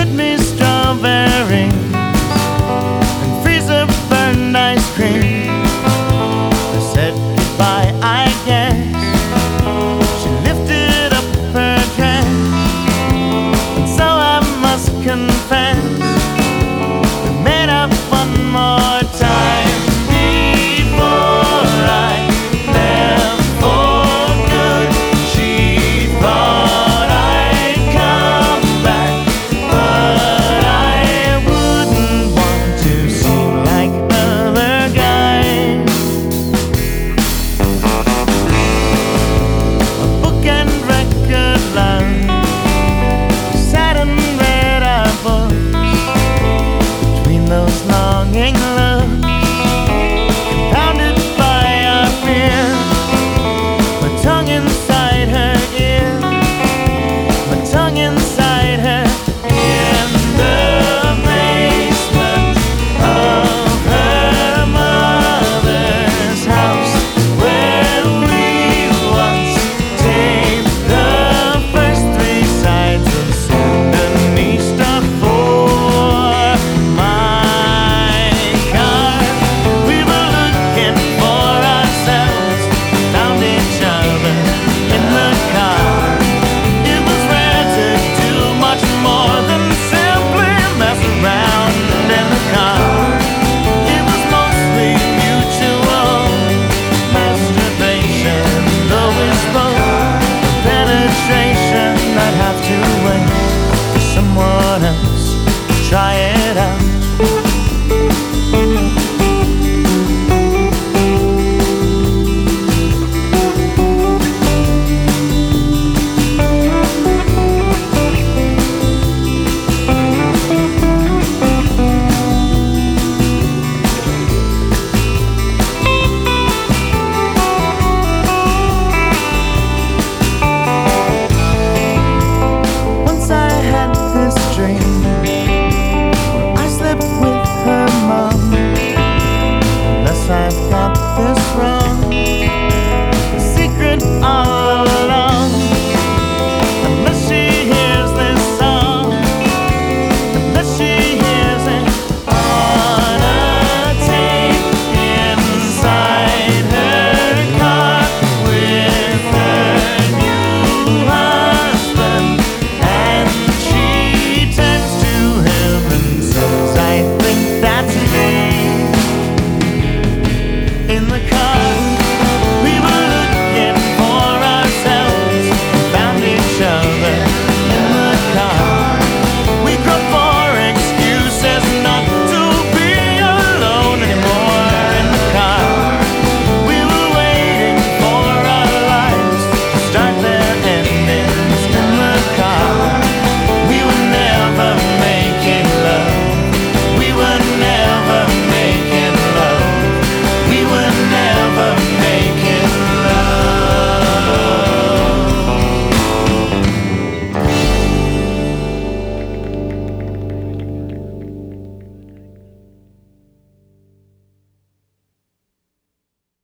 fed me strawberries and freezer burned ice cream. I said goodbye, I guess. She lifted up her dress, and so I must confess, we made up one more time before I left for good. She thought I'd come back, but I wouldn't want to seem like other guys. A book and record love, we sat and read our books between those longing looks, compounded by our fear. My tongue inside her ear, my tongue inside